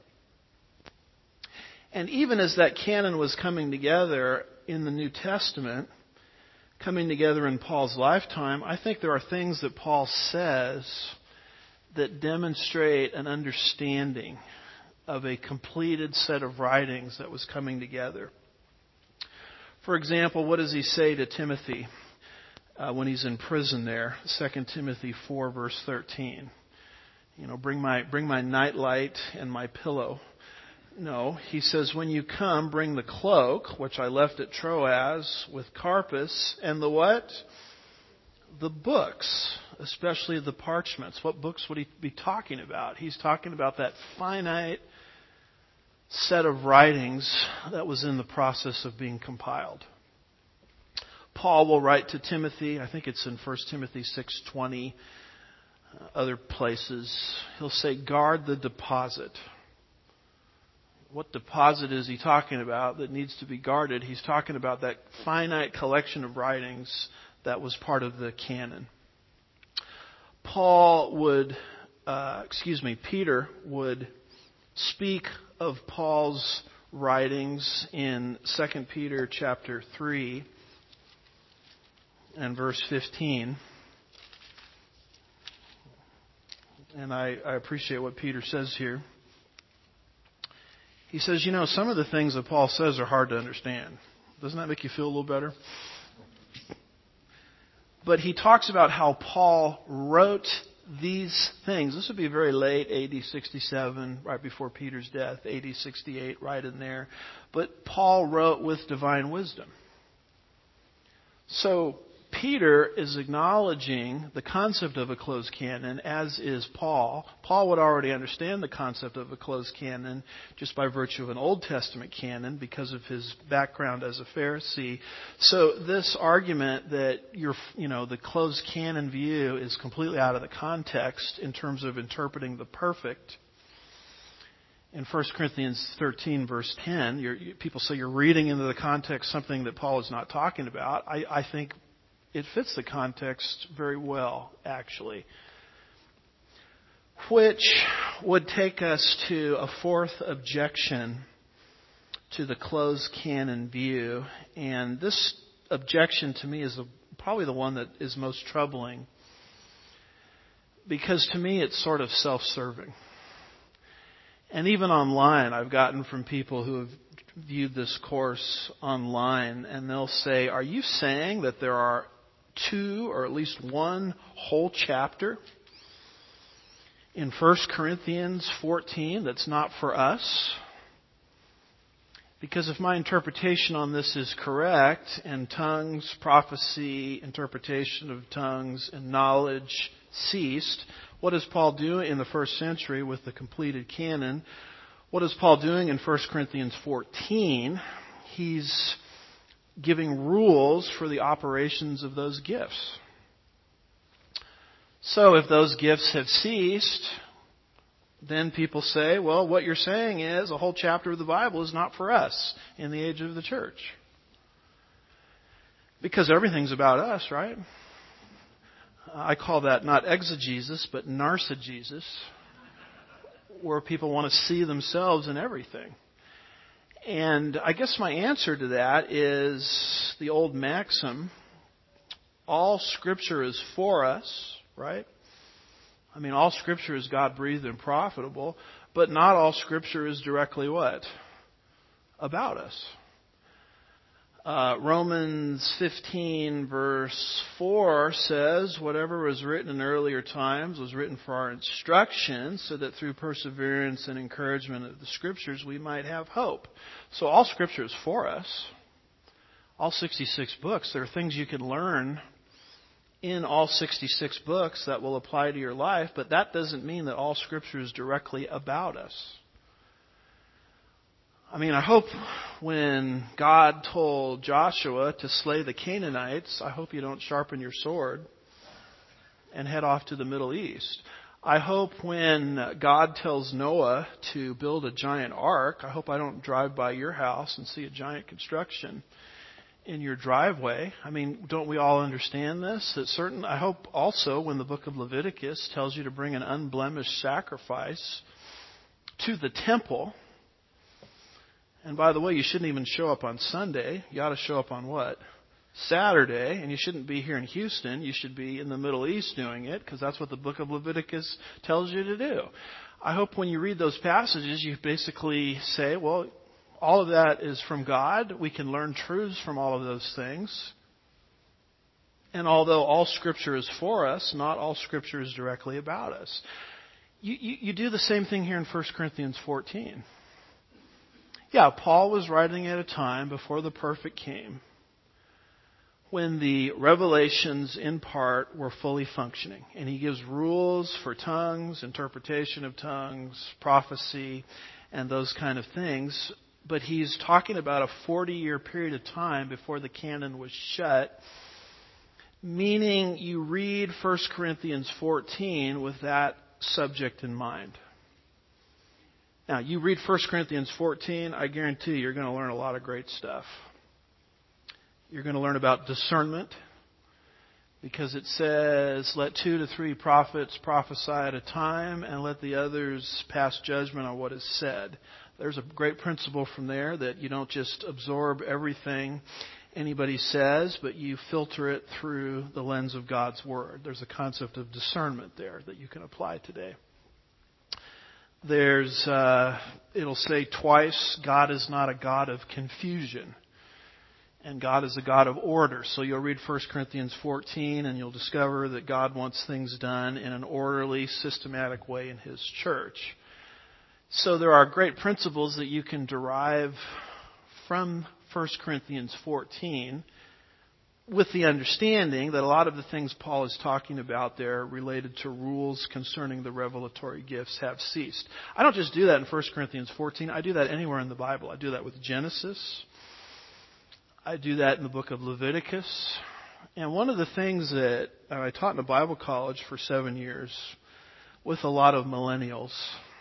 And even as that canon was coming together in the New Testament, coming together in Paul's lifetime, I think there are things that Paul says that demonstrate an understanding of a completed set of writings that was coming together. For example, what does he say to Timothy? Uh, when he's in prison there, Second Timothy four, verse thirteen. You know, bring my bring my nightlight and my pillow. No, he says, when you come, bring the cloak, which I left at Troas with Carpus, and the what? The books, especially the parchments. What books would he be talking about? He's talking about that finite set of writings that was in the process of being compiled. Paul will write to Timothy, I think it's in First Timothy six twenty, uh, other places. He'll say, guard the deposit. What deposit is he talking about that needs to be guarded? He's talking about that finite collection of writings that was part of the canon. Paul would, uh, excuse me, Peter would speak of Paul's writings in Second Peter chapter three. And verse fifteen. And I, I appreciate what Peter says here. He says, you know, some of the things that Paul says are hard to understand. Doesn't that make you feel a little better? But he talks about how Paul wrote these things. This would be very late, A D sixty-seven, right before Peter's death, A D sixty-eight, right in there. But Paul wrote with divine wisdom. So Peter is acknowledging the concept of a closed canon, as is Paul. Paul would already understand the concept of a closed canon just by virtue of an Old Testament canon because of his background as a Pharisee. So this argument that you're, you know, the closed canon view is completely out of the context in terms of interpreting the perfect. In First Corinthians thirteen, verse ten, you're, you, people say you're reading into the context something that Paul is not talking about. I, I think it fits the context very well, actually. Which would take us to a fourth objection to the closed canon view. And this objection to me is the, probably the one that is most troubling. Because to me it's sort of self-serving. And even online, I've gotten from people who have viewed this course online, and they'll say, are you saying that there are two or at least one whole chapter in First Corinthians fourteen that's not for us? Because if my interpretation on this is correct, and tongues, prophecy, interpretation of tongues, and knowledge ceased, what is Paul doing in the first century with the completed canon? What is Paul doing in First Corinthians fourteen? He's giving rules for the operations of those gifts. So if those gifts have ceased, then people say, well, what you're saying is a whole chapter of the Bible is not for us in the age of the church. Because everything's about us, right? I call that not exegesis, but narcigesis, where people want to see themselves in everything. And I guess my answer to that is the old maxim, all Scripture is for us, right? I mean, all Scripture is God-breathed and profitable, but not all Scripture is directly what? About us. Uh, Romans fifteen verse four says, whatever was written in earlier times was written for our instruction, so that through perseverance and encouragement of the Scriptures we might have hope. So all Scripture is for us. All sixty-six books. There are things you can learn in all sixty-six books that will apply to your life, but that doesn't mean that all Scripture is directly about us. I mean, I hope when God told Joshua to slay the Canaanites, I hope you don't sharpen your sword and head off to the Middle East. I hope when God tells Noah to build a giant ark, I hope I don't drive by your house and see a giant construction in your driveway. I mean, don't we all understand this? That certain, I hope also when the book of Leviticus tells you to bring an unblemished sacrifice to the temple. And by the way, you shouldn't even show up on Sunday. You ought to show up on what? Saturday. And you shouldn't be here in Houston. You should be in the Middle East doing it, because that's what the book of Leviticus tells you to do. I hope when you read those passages, you basically say, well, all of that is from God. We can learn truths from all of those things. And although all Scripture is for us, not all Scripture is directly about us. You, you, you do the same thing here in First Corinthians fourteen. Yeah, Paul was writing at a time before the perfect came, when the revelations in part were fully functioning. And he gives rules for tongues, interpretation of tongues, prophecy, and those kind of things. But he's talking about a forty-year period of time before the canon was shut, meaning you read First Corinthians fourteen with that subject in mind. Now, you read First Corinthians fourteen, I guarantee you're going to learn a lot of great stuff. You're going to learn about discernment, because it says, let two to three prophets prophesy at a time, and let the others pass judgment on what is said. There's a great principle from there, that you don't just absorb everything anybody says, but you filter it through the lens of God's Word. There's a concept of discernment there that you can apply today. There's, uh, it'll say twice, God is not a God of confusion, and God is a God of order. So you'll read First Corinthians fourteen, and you'll discover that God wants things done in an orderly, systematic way in His church. So there are great principles that you can derive from First Corinthians fourteen, with the understanding that a lot of the things Paul is talking about there related to rules concerning the revelatory gifts have ceased. I don't just do that in First Corinthians fourteen. I do that anywhere in the Bible. I do that with Genesis. I do that in the book of Leviticus. And one of the things that I taught in a Bible college for seven years with a lot of millennials,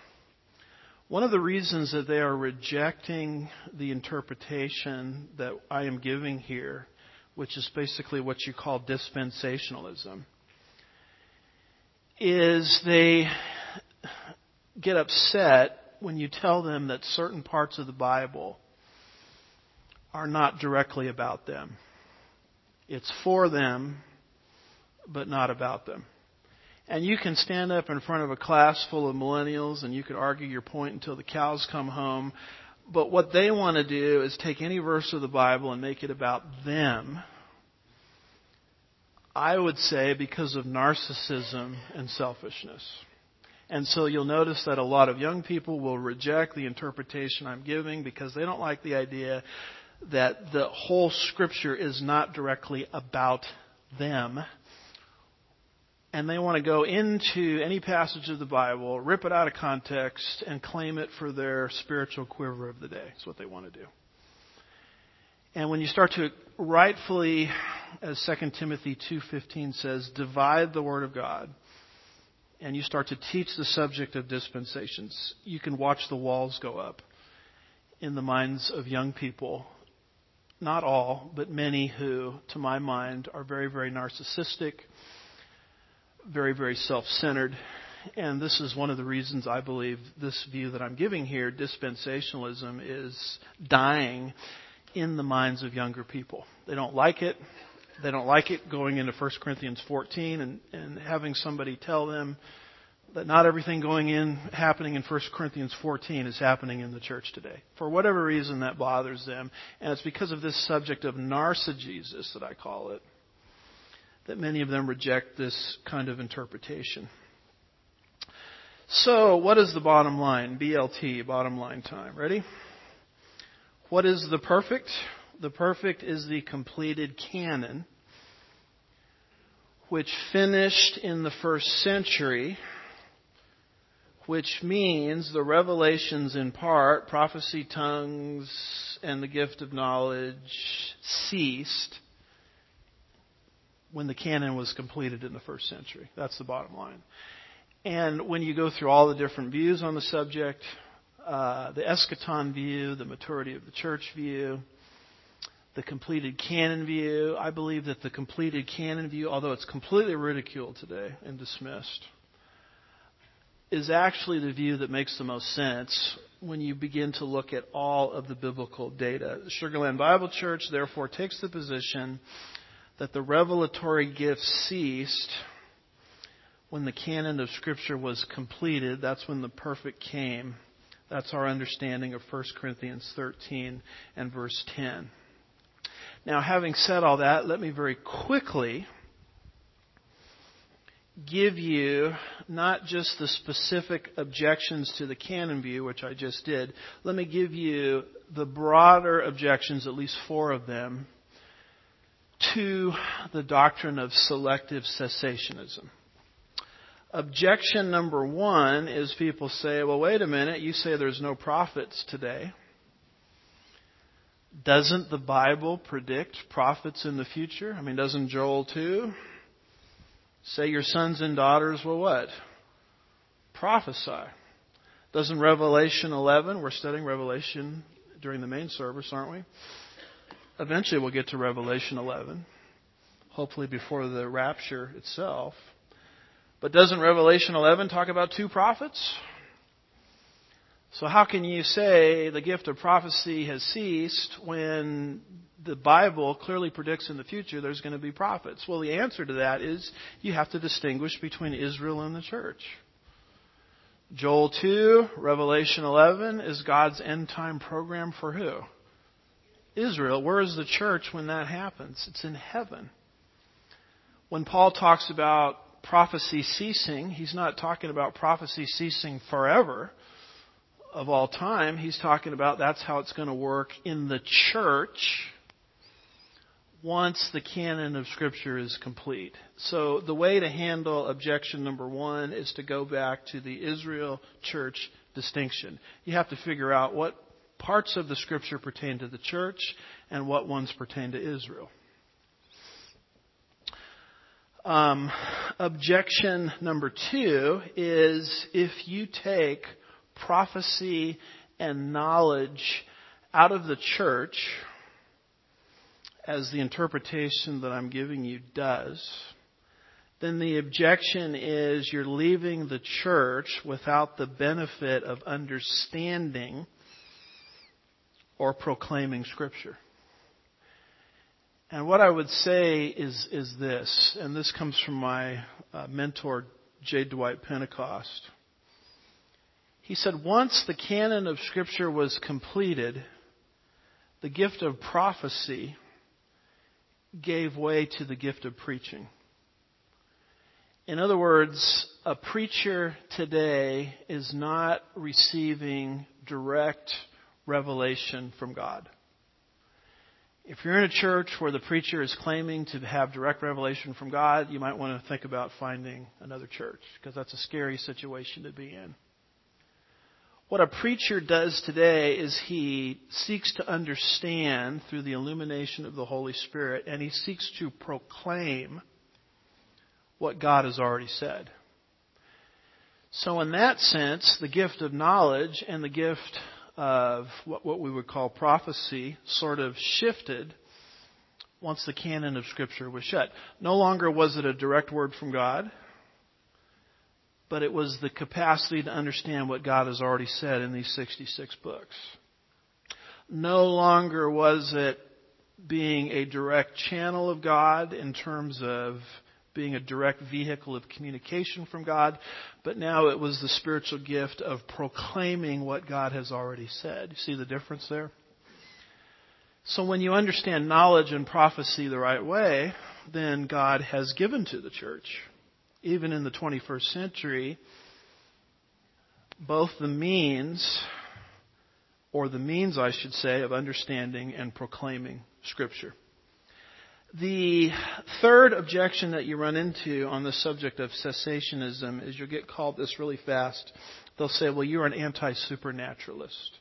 one of the reasons that they are rejecting the interpretation that I am giving here, which is basically what you call dispensationalism, is they get upset when you tell them that certain parts of the Bible are not directly about them. It's for them, but not about them. And you can stand up in front of a class full of millennials and you can argue your point until the cows come home. But what they want to do is take any verse of the Bible and make it about them. I would say because of narcissism and selfishness. And so you'll notice that a lot of young people will reject the interpretation I'm giving because they don't like the idea that the whole Scripture is not directly about them. And they want to go into any passage of the Bible, rip it out of context, and claim it for their spiritual quiver of the day. That's what they want to do. And when you start to rightfully, as Second Timothy two fifteen says, divide the Word of God, and you start to teach the subject of dispensations, you can watch the walls go up in the minds of young people. Not all, but many who, to my mind, are very, very narcissistic, very, very self-centered. And this is one of the reasons I believe this view that I'm giving here, dispensationalism, is dying in the minds of younger people. They don't like it. They don't like it going into First Corinthians fourteen and, and having somebody tell them that not everything going in, happening in First Corinthians fourteen is happening in the church today. For whatever reason that bothers them, and it's because of this subject of narcigesis that I call it, that many of them reject this kind of interpretation. So, what is the bottom line? B L T, bottom line time. Ready? What is the perfect? The perfect is the completed canon, which finished in the first century, which means the revelations in part, prophecy, tongues, and the gift of knowledge ceased when the canon was completed in the first century. That's the bottom line. And when you go through all the different views on the subject, uh, the eschaton view, the maturity of the church view, the completed canon view, I believe that the completed canon view, although it's completely ridiculed today and dismissed, is actually the view that makes the most sense when you begin to look at all of the biblical data. The Sugar Land Bible Church, therefore, takes the position that the revelatory gifts ceased when the canon of Scripture was completed. That's when the perfect came. That's our understanding of First Corinthians thirteen and verse ten. Now, having said all that, let me very quickly give you not just the specific objections to the canon view, which I just did. Let me give you the broader objections, at least four of them, to the doctrine of selective cessationism. Objection number one is people say, well, wait a minute, you say there's no prophets today. Doesn't the Bible predict prophets in the future? I mean, doesn't Joel two say your sons and daughters will what? Prophesy. Doesn't Revelation eleven, we're studying Revelation during the main service, aren't we? Eventually we'll get to Revelation eleven, hopefully before the rapture itself. But doesn't Revelation eleven talk about two prophets? So how can you say the gift of prophecy has ceased when the Bible clearly predicts in the future there's going to be prophets? Well, the answer to that is you have to distinguish between Israel and the church. Joel two, Revelation eleven is God's end time program for who? Israel. Where is the church when that happens? It's in heaven. When Paul talks about prophecy ceasing, he's not talking about prophecy ceasing forever of all time. He's talking about that's how it's going to work in the church once the canon of Scripture is complete. So the way to handle objection number one is to go back to the Israel church distinction. You have to figure out what parts of the Scripture pertain to the church and what ones pertain to Israel. Um, objection number two is if you take prophecy and knowledge out of the church, as the interpretation that I'm giving you does, then the objection is you're leaving the church without the benefit of understanding or proclaiming Scripture. And what I would say is, is this, and this comes from my uh, mentor, J. Dwight Pentecost. He said, once the canon of Scripture was completed, the gift of prophecy gave way to the gift of preaching. In other words, a preacher today is not receiving direct revelation from God. If you're in a church where the preacher is claiming to have direct revelation from God, you might want to think about finding another church, because that's a scary situation to be in. What a preacher does today is he seeks to understand through the illumination of the Holy Spirit, and he seeks to proclaim what God has already said. So in that sense, the gift of knowledge and the gift of what, what we would call prophecy sort of shifted once the canon of Scripture was shut. No longer was it a direct word from God, but it was the capacity to understand what God has already said in these sixty-six books. No longer was it being a direct channel of God in terms of being a direct vehicle of communication from God, but now it was the spiritual gift of proclaiming what God has already said. You see the difference there? So when you understand knowledge and prophecy the right way, then God has given to the church, even in the twenty-first century, both the means, or the means, I should say, of understanding and proclaiming Scripture. The third objection that you run into on the subject of cessationism is you'll get called this really fast. They'll say, well, you're an anti-supernaturalist.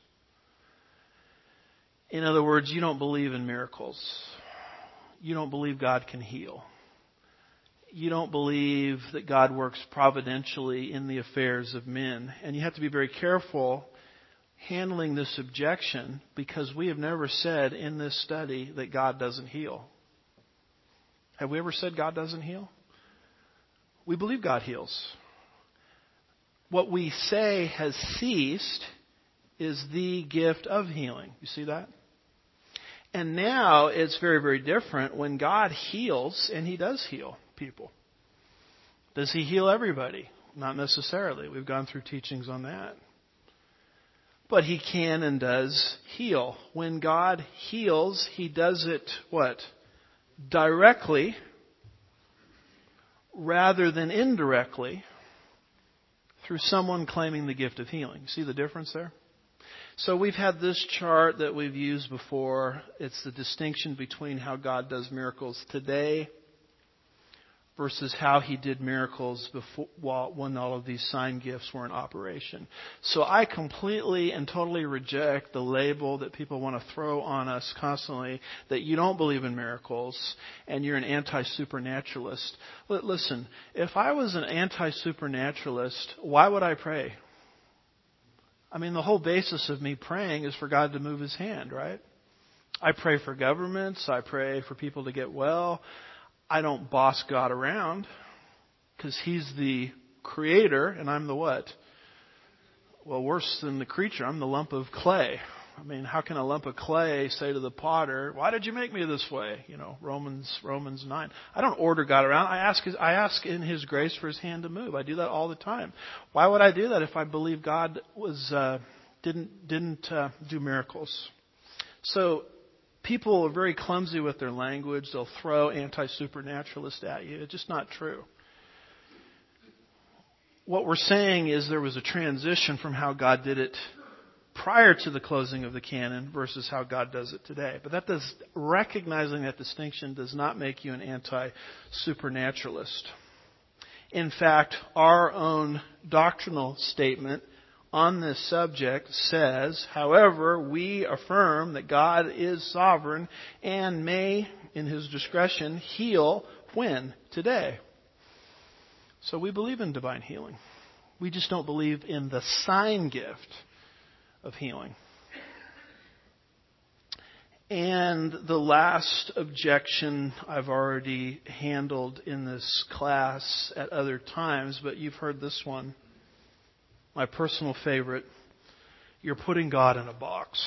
In other words, you don't believe in miracles. You don't believe God can heal. You don't believe that God works providentially in the affairs of men. And you have to be very careful handling this objection, because we have never said in this study that God doesn't heal. Have we ever said God doesn't heal? We believe God heals. What we say has ceased is the gift of healing. You see that? And now it's very, very different when God heals, and He does heal people. Does He heal everybody? Not necessarily. We've gone through teachings on that. But He can and does heal. When God heals, He does it, what? Directly rather than indirectly through someone claiming the gift of healing. See the difference there? So we've had this chart that we've used before. It's the distinction between how God does miracles today versus how He did miracles before, while, when all of these sign gifts were in operation. So I completely and totally reject the label that people want to throw on us constantly that you don't believe in miracles and you're an anti-supernaturalist. Listen, if I was an anti-supernaturalist, why would I pray? I mean, the whole basis of me praying is for God to move His hand, right? I pray for governments. I pray for people to get well. I don't boss God around because He's the creator and I'm the what? Well, worse than the creature. I'm the lump of clay. I mean, how can a lump of clay say to the potter, why did you make me this way? You know, Romans Romans nine. I don't order God around. I ask his, I ask in His grace for His hand to move. I do that all the time. Why would I do that if I believe God was uh, didn't didn't uh, do miracles? So people are very clumsy with their language. They'll throw anti-supernaturalist at you. It's just not true. What we're saying is there was a transition from how God did it prior to the closing of the canon versus how God does it today. But that does, recognizing that distinction does not make you an anti-supernaturalist. In fact, our own doctrinal statement on this subject says, however, we affirm that God is sovereign and may, in His discretion, heal when? Today. So we believe in divine healing. We just don't believe in the sign gift of healing. And the last objection I've already handled in this class at other times, but you've heard this one. My personal favorite, you're putting God in a box.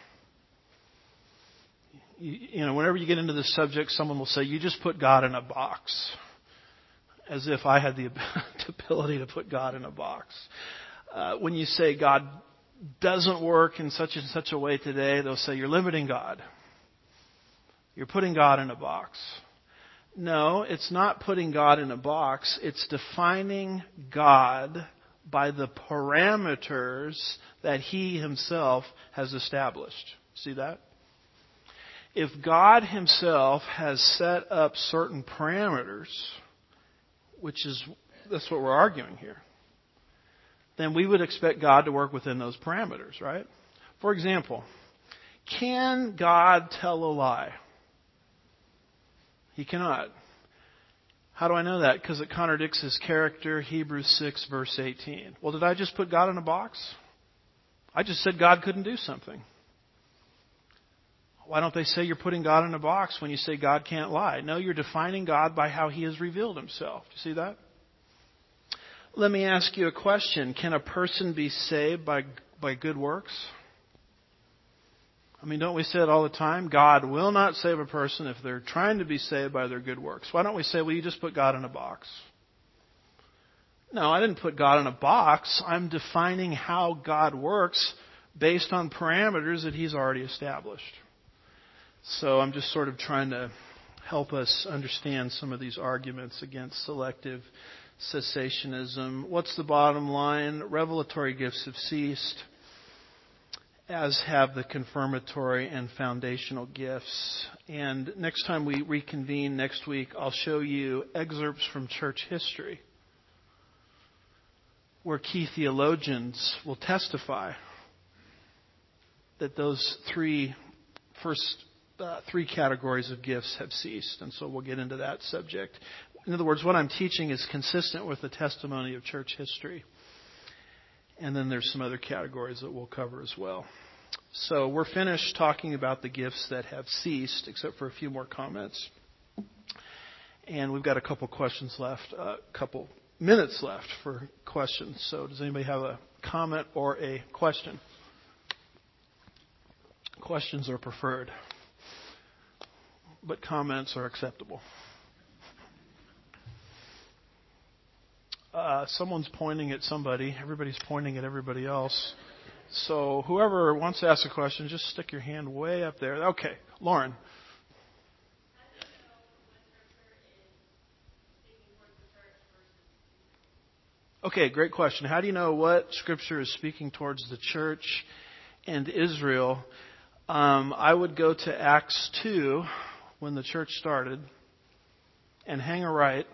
You, you know, whenever you get into this subject, someone will say, you just put God in a box. As if I had the ability to put God in a box. Uh, when you say God doesn't work in such and such a way today, they'll say you're limiting God. You're putting God in a box. No, it's not putting God in a box. It's defining God by the parameters that He Himself has established. See that? If God Himself has set up certain parameters, which is, that's what we're arguing here, then we would expect God to work within those parameters, right? For example, can God tell a lie? He cannot. How do I know that? Because it contradicts His character, Hebrews six, verse eighteen. Well, did I just put God in a box? I just said God couldn't do something. Why don't they say you're putting God in a box when you say God can't lie? No, you're defining God by how He has revealed Himself. Do you see that? Let me ask you a question. Can a person be saved by by good works? I mean, don't we say it all the time? God will not save a person if they're trying to be saved by their good works. Why don't we say, well, you just put God in a box? No, I didn't put God in a box. I'm defining how God works based on parameters that He's already established. So I'm just sort of trying to help us understand some of these arguments against selective cessationism. What's the bottom line? Revelatory gifts have ceased, as have the confirmatory and foundational gifts. And next time we reconvene next week, I'll show you excerpts from church history where key theologians will testify that those three first uh, three categories of gifts have ceased. And so we'll get into that subject. In other words, what I'm teaching is consistent with the testimony of church history. And then there's some other categories that we'll cover as well. So we're finished talking about the gifts that have ceased, except for a few more comments. And we've got a couple questions left, a couple minutes left for questions. So does anybody have a comment or a question? Questions are preferred, but comments are acceptable. Uh, someone's pointing at somebody. Everybody's pointing at everybody else. So whoever wants to ask a question, just stick your hand way up there. Okay, Lauren. Okay, great question. How do you know what Scripture is speaking towards the church and Israel? Um, I would go to Acts two, when the church started, and hang a right.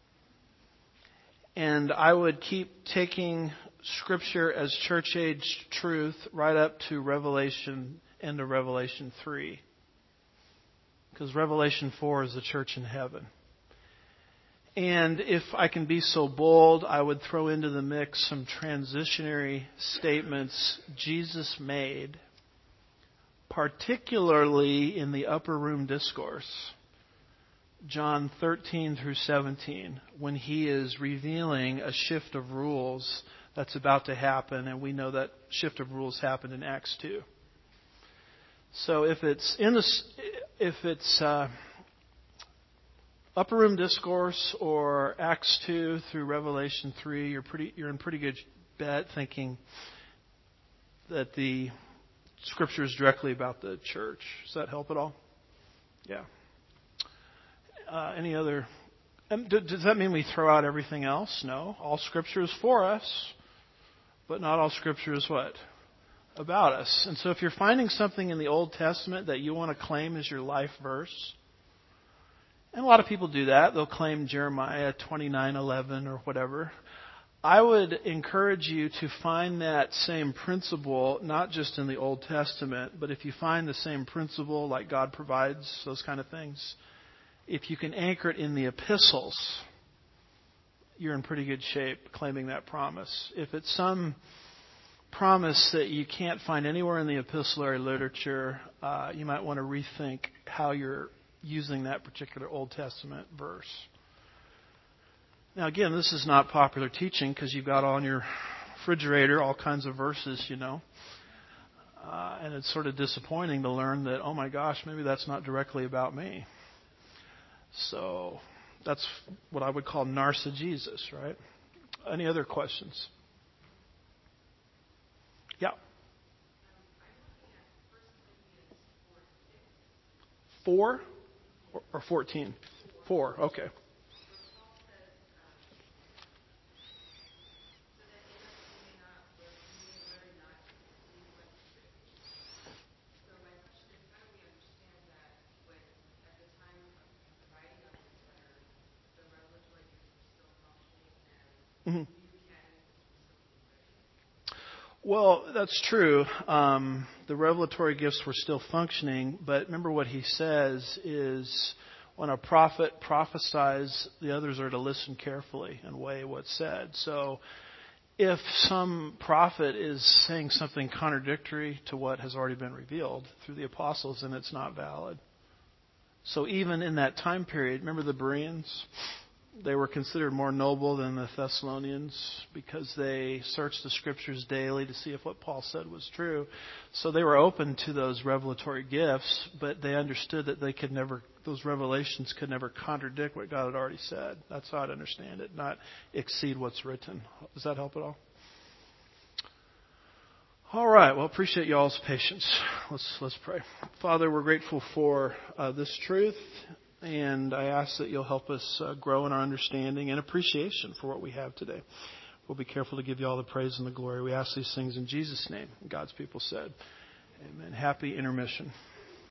And I would keep taking Scripture as church-age truth right up to Revelation, end of Revelation three. Because Revelation four is the church in heaven. And if I can be so bold, I would throw into the mix some transitionary statements Jesus made, particularly in the upper room discourse. John thirteen through seventeen, when he is revealing a shift of rules that's about to happen, and we know that shift of rules happened in Acts two. So if it's in the, if it's uh, upper room discourse or Acts two through Revelation three, you're pretty you're in pretty good bet thinking that the Scripture is directly about the church. Does that help at all? Yeah. Uh, any other? And does that mean we throw out everything else? No. All Scripture is for us, but not all Scripture is what? About us. And so if you're finding something in the Old Testament that you want to claim as your life verse, and a lot of people do that. They'll claim Jeremiah twenty-nine eleven or whatever. I would encourage you to find that same principle, not just in the Old Testament, but if you find the same principle, like God provides, those kind of things, if you can anchor it in the epistles, you're in pretty good shape claiming that promise. If it's some promise that you can't find anywhere in the epistolary literature, uh, you might want to rethink how you're using that particular Old Testament verse. Now, again, this is not popular teaching because you've got on your refrigerator all kinds of verses, you know. Uh, and it's sort of disappointing to learn that, oh my gosh, maybe that's not directly about me. So that's what I would call narcigesis, right? Any other questions? Yeah. Four or fourteen? Four. Okay. Mm-hmm. Well, that's true. Um, the revelatory gifts were still functioning, but remember what he says is when a prophet prophesies, the others are to listen carefully and weigh what's said. So if some prophet is saying something contradictory to what has already been revealed through the apostles, then it's not valid. So even in that time period, remember the Bereans? They were considered more noble than the Thessalonians because they searched the Scriptures daily to see if what Paul said was true. So they were open to those revelatory gifts, but they understood that they could never, those revelations could never contradict what God had already said. That's how I'd understand it, not exceed what's written. Does that help at all? All right. Well, appreciate y'all's patience. Let's let's pray. Father, we're grateful for uh, this truth. And I ask that you'll help us uh, grow in our understanding and appreciation for what we have today. We'll be careful to give you all the praise and the glory. We ask these things in Jesus' name. And God's people said, amen. Happy intermission.